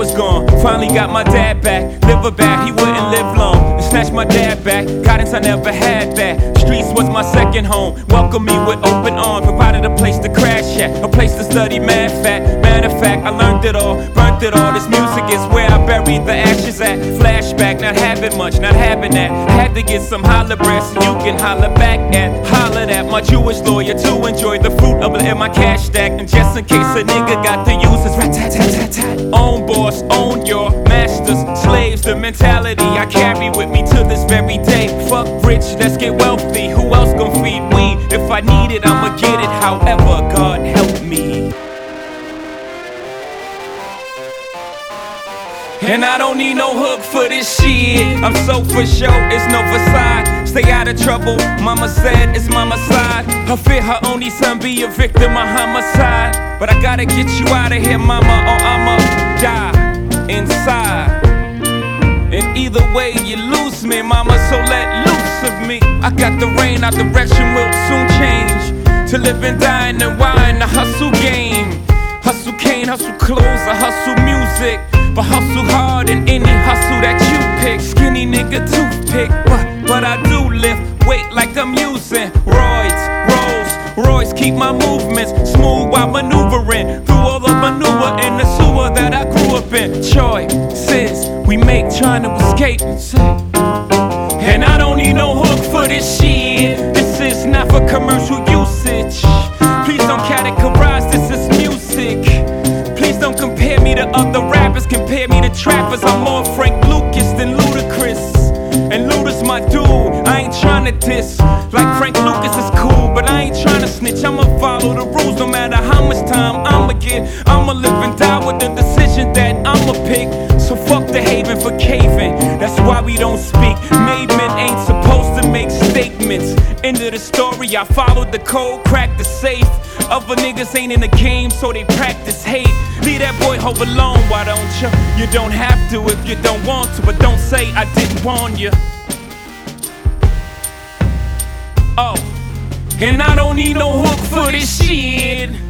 was gone. Finally got my dad back, liver back, he wouldn't live long. And snatched my dad back, guidance I never had that. Streets was my second home, welcomed me with open arms. Provided a place to crash at, a place to study math at. Matter of fact, I learned it all, burnt it all. This music is where I buried the ashes at. Flashback, not having much, not having that. Had to get some holler bread so you can holler back at. Hollered at my Jewish lawyer to enjoy the fruit of it in my cash stack. And just in case a nigga got to use his rat-tat-tat-tat-tat. Own boss, own your masters, slaves, the mentality I carry with me to this very day. Fuck rich, let's get wealthy. Who else gon' feed weed? If I need it, I'ma get it. However, God help me. And I don't need no hook for this shit. I'm so for sure, it's no facade. Stay out of trouble, mama said it's mama's side. Her fear her only son be a victim of homicide. But I gotta get you out of here, mama, or I'ma die inside. And either way you lose me, mama, so let loose of me. I got the rain, our direction will soon change. To live and die in the wine, the hustle game. Hustle cane, hustle clothes, I hustle music. But hustle hard in any hustle that you pick. Skinny nigga toothpick, but I do lift weight like I'm using roids, Rolls Royce. Keep my movements smooth while maneuvering through all the maneuver in the sewer that I grew up in. Choices we make trying to escape. And I don't need no hook for this shit. This is not for commercial usage. Please don't categorize this as music. Please don't compare me to other rappers. Compare me to trappers. I'm more Frank Lucas than Ludacris. And Luda's my dude. I ain't tryna diss. Like Frank Lucas is cool, but I ain't tryna snitch. I'ma follow the rules no matter how much time I'ma get. I'ma live and die with the decision that I'ma pick. So fuck the haven for caving. That's why we don't speak. Made men ain't supposed to make statements. End of the story, I followed the code, cracked the safe. Other niggas ain't in the game, so they practice hate. Leave that boy home alone, why don't you? You don't have to if you don't want to, but don't say I didn't warn you. Oh, and I don't need no hook for this shit.